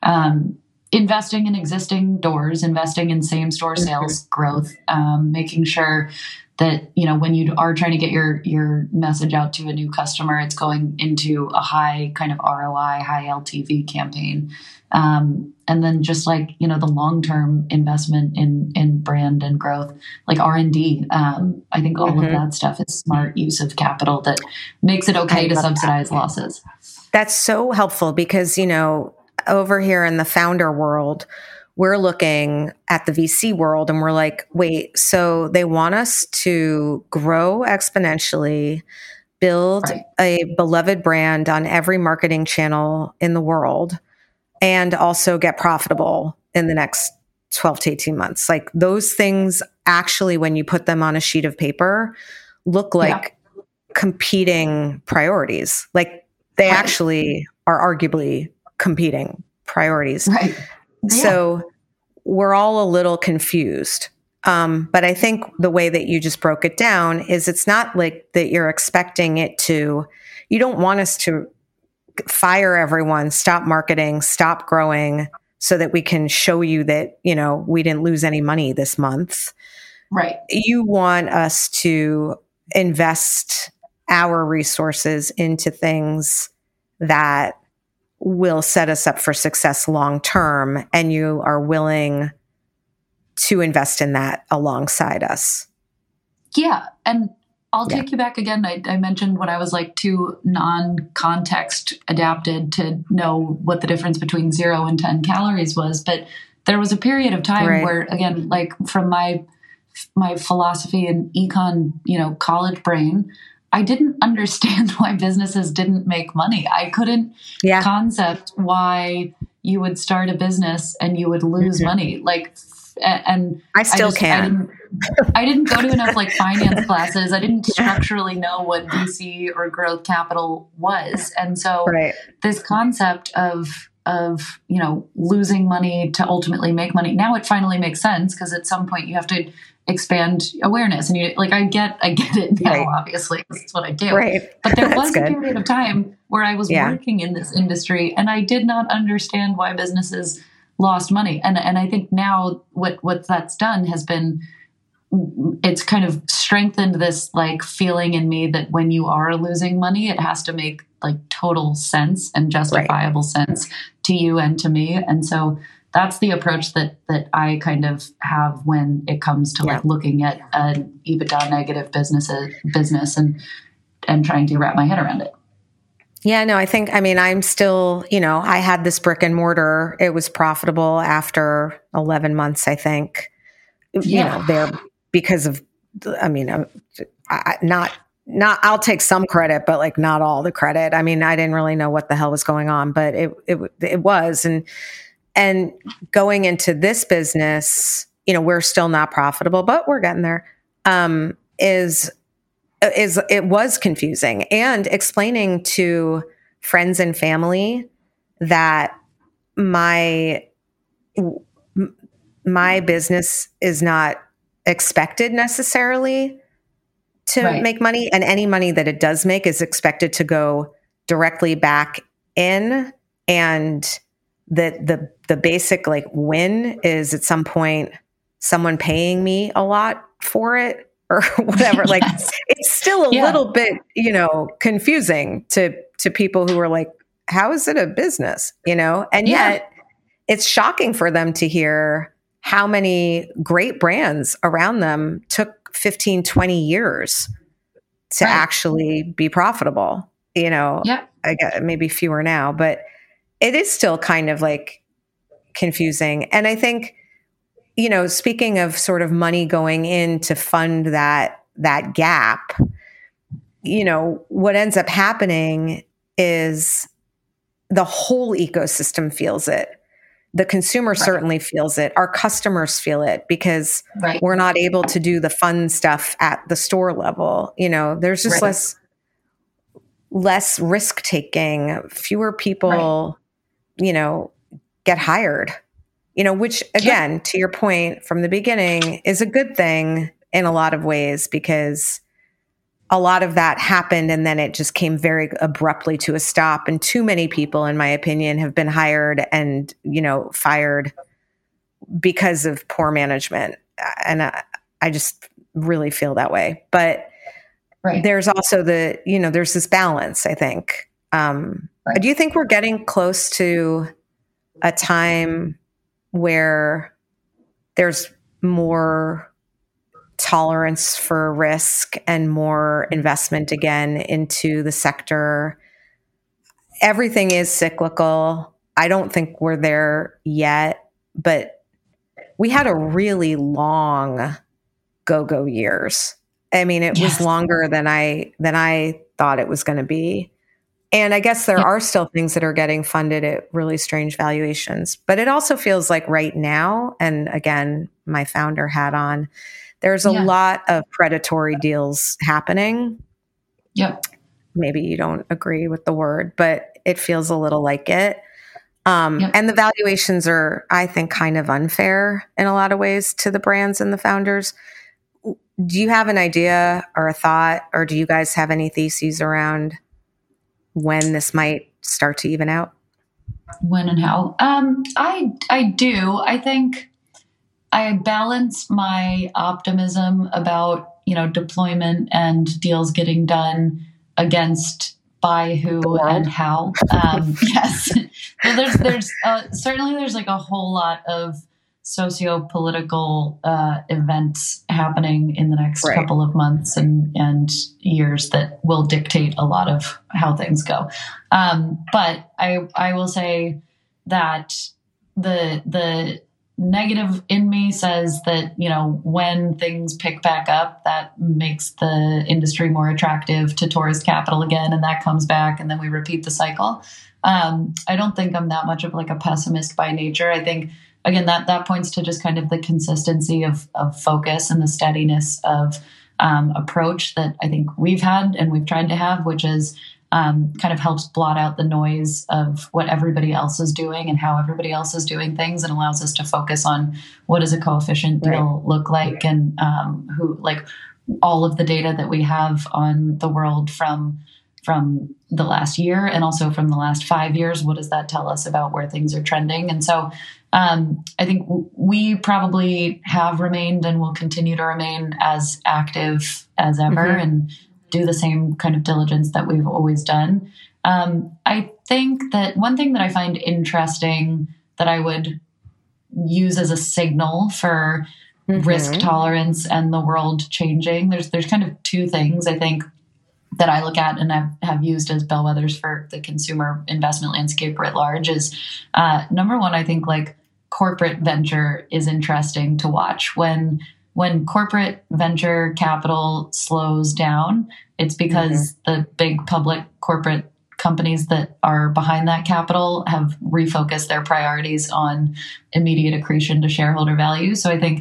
investing in existing doors, investing in same store sales growth, making sure that, when you are trying to get your message out to a new customer, it's going into a high kind of ROI, high LTV campaign. And then just like, the long-term investment in brand and growth, like R&D. I think all of that stuff is smart use of capital that makes it okay to subsidize losses. That's so helpful because, over here in the founder world, we're looking at the VC world and we're like, wait, so they want us to grow exponentially, build a beloved brand on every marketing channel in the world, and also get profitable in the next 12 to 18 months. Like those things actually, when you put them on a sheet of paper, look like competing priorities. Like they actually are arguably competing priorities. Right. So we're all a little confused. But I think the way that you just broke it down is it's not like that you're expecting it to, you don't want us to fire everyone, stop marketing, stop growing so that we can show you that, we didn't lose any money this month. Right. You want us to invest our resources into things that will set us up for success long term, and you are willing to invest in that alongside us. Yeah. And I'll take you back again. I mentioned when I was like too non-context adapted to know what the difference between 0 and 10 calories was. But there was a period of time where, again, like from my philosophy and econ, college brain, I didn't understand why businesses didn't make money. I couldn't concept why you would start a business and you would lose money. Like, and I still can't. I didn't go to enough like finance classes. I didn't structurally know what VC or growth capital was. And so this concept of losing money to ultimately make money, now it finally makes sense, because at some point you have to expand awareness, and I get it now, obviously, that's what I do. But there was a period of time where I was working in this industry and I did not understand why businesses lost money. And I think now what that's done has been, it's kind of strengthened this like feeling in me that when you are losing money, it has to make like total sense and justifiable sense to you and to me. And so that's the approach that I kind of have when it comes to like looking at an EBITDA negative business and trying to wrap my head around it. Yeah, no, I'm still, I had this brick and mortar. It was profitable after 11 months, I think, there because of, I'll take some credit, but like not all the credit. I mean, I didn't really know what the hell was going on, but it was. And going into this business, we're still not profitable, but we're getting there. It was confusing, and explaining to friends and family that my business is not expected necessarily to make money, and any money that it does make is expected to go directly back in, and the basic like win is at some point someone paying me a lot for it or whatever. Like it's still a little bit, confusing to people who are like, how is it a business? And yet it's shocking for them to hear how many great brands around them took 15, 20 years to actually be profitable. I guess maybe fewer now, but it is still kind of like confusing. And I think, speaking of sort of money going in to fund that gap, what ends up happening is the whole ecosystem feels it. The consumer certainly feels it. Our customers feel it, because we're not able to do the fun stuff at the store level. There's just less risk taking, fewer people, get hired, which again, to your point from the beginning, is a good thing in a lot of ways, because a lot of that happened and then it just came very abruptly to a stop. And too many people, in my opinion, have been hired and, fired because of poor management. And I just really feel that way. But there's also there's this balance, I think. Do you think we're getting close to a time where there's more tolerance for risk and more investment again into the sector? Everything is cyclical. I don't think we're there yet, but we had a really long go-go years. I mean, it was longer than I thought it was going to be. And I guess there are still things that are getting funded at really strange valuations. But it also feels like right now, and again, my founder hat on, there's a lot of predatory deals happening. Yep. Maybe you don't agree with the word, but it feels a little like it. And the valuations are, I think, kind of unfair in a lot of ways to the brands and the founders. Do you have an idea or a thought, or do you guys have any theses around when this might start to even out? When and how? I do. I think I balance my optimism about, deployment and deals getting done against by who and how. Yes. Well, there's certainly there's like a whole lot of socio-political events happening in the next couple of months and years that will dictate a lot of how things go. But I will say that the negative in me says that, when things pick back up, that makes the industry more attractive to tourist capital again. And that comes back and then we repeat the cycle. I don't think I'm that much of like a pessimist by nature. I think, again, that points to just kind of the consistency of focus and the steadiness of approach that I think we've had and we've tried to have, which is kind of helps blot out the noise of what everybody else is doing and how everybody else is doing things, and allows us to focus on what does a coefficient deal look like, and who, like, all of the data that we have on the world from the last year and also from the last 5 years. What does that tell us about where things are trending? And so I think we probably have remained and will continue to remain as active as ever and do the same kind of diligence that we've always done. I think that one thing that I find interesting that I would use as a signal for risk tolerance and the world changing, there's kind of two things I think that I look at and have used as bellwethers for the consumer investment landscape writ large is, number one, I think like corporate venture is interesting to watch. When corporate venture capital slows down, it's because the big public corporate companies that are behind that capital have refocused their priorities on immediate accretion to shareholder value. So I think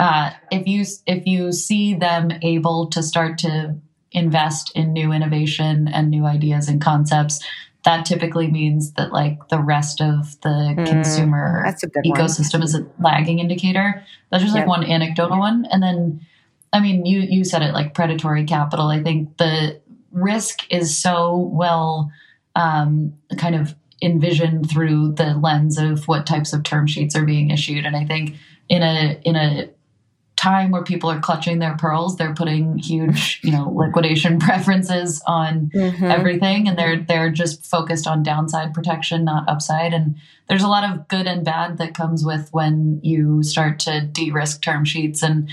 if you see them able to start to invest in new innovation and new ideas and concepts, that typically means that like the rest of the consumer ecosystem is a lagging indicator. That's just like one anecdotal one. And then, I mean, you said it, like predatory capital. I think the risk is so well kind of envisioned through the lens of what types of term sheets are being issued. And I think in a time where people are clutching their pearls, they're putting huge, liquidation preferences on everything. And they're just focused on downside protection, not upside. And there's a lot of good and bad that comes with when you start to de-risk term sheets and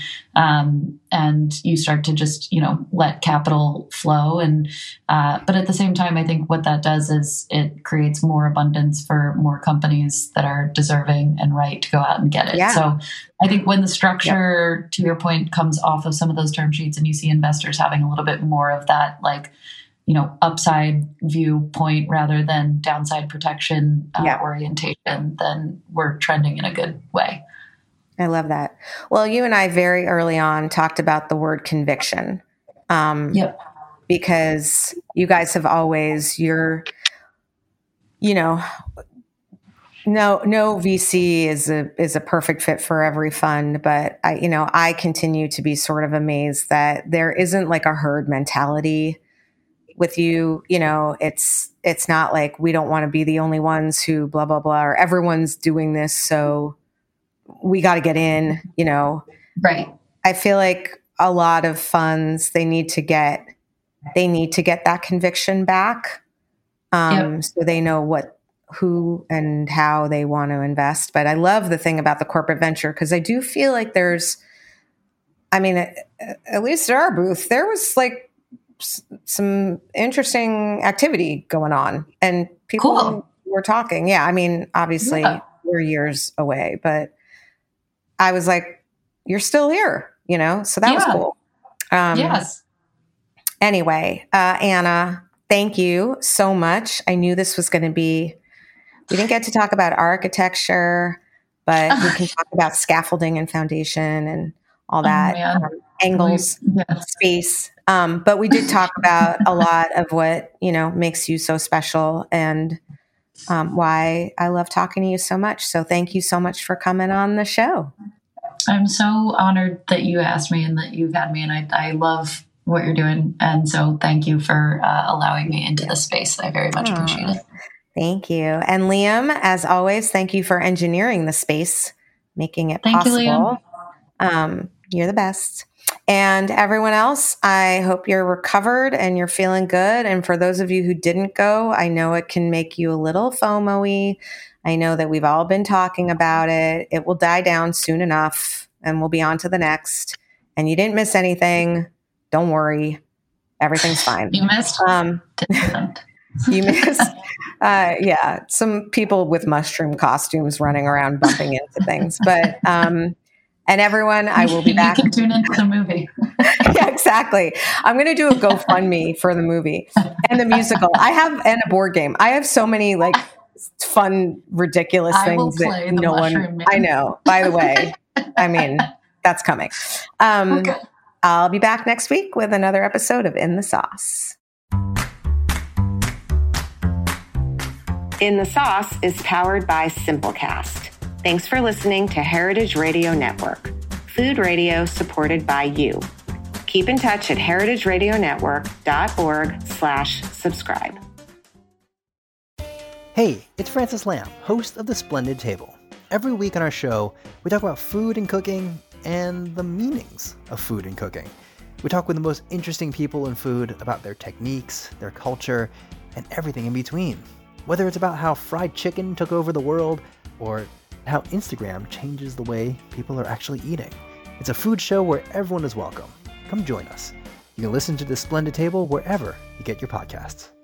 you start to just, let capital flow. And, but at the same time, I think what that does is it creates more abundance for more companies that are deserving and right to go out and get it. Yeah. So I think when the structure, to your point, comes off of some of those term sheets and you see investors having a little bit more of that, like, upside viewpoint rather than downside protection orientation, then we're trending in a good way. I love that. Well, you and I very early on talked about the word conviction. Because you guys have always, no VC is a perfect fit for every fund, but I continue to be sort of amazed that there isn't like a herd mentality with you. It's not like we don't want to be the only ones who blah, blah, blah, or everyone's doing this, so we got to get in, Right. I feel like a lot of funds, they need to get that conviction back. So they know who and how they want to invest. But I love the thing about the corporate venture, because I do feel like at least at our booth, there was like some interesting activity going on and people were talking. Yeah. I mean, obviously we're years away, but I was like, you're still here, so that was cool. Yes. Anyway, Anna, thank you so much. I knew this was going to be, we didn't get to talk about architecture, but we can talk about scaffolding and foundation and all that, angles, space. But we did talk about a lot of what, makes you so special and why I love talking to you so much. So thank you so much for coming on the show. I'm so honored that you asked me and that you've had me, and I love what you're doing. And so thank you for allowing me into this space. I very much appreciate it. Thank you. And Liam, as always, thank you for engineering the space, making it possible. You, Liam. You're the best. And everyone else, I hope you're recovered and you're feeling good. And for those of you who didn't go, I know it can make you a little FOMO-y. I know that we've all been talking about it. It will die down soon enough and we'll be on to the next. And you didn't miss anything. Don't worry. Everything's fine. You missed. Yeah, some people with mushroom costumes running around bumping into things. But and everyone, I will be back. You can tune into the movie. Yeah, exactly. I'm going to do a GoFundMe for the movie and the musical. And a board game. I have so many like fun, ridiculous things that no one. I know. By the way, I mean that's coming. Okay. I'll be back next week with another episode of In the Sauce. In the Sauce is powered by Simplecast. Thanks for listening to Heritage Radio Network, food radio supported by you. Keep in touch at heritageradionetwork.org/subscribe. Hey, it's Francis Lamb, host of The Splendid Table. Every week on our show, we talk about food and cooking and the meanings of food and cooking. We talk with the most interesting people in food about their techniques, their culture, and everything in between. Whether it's about how fried chicken took over the world or how Instagram changes the way people are actually eating. It's a food show where everyone is welcome. Come join us. You can listen to The Splendid Table wherever you get your podcasts.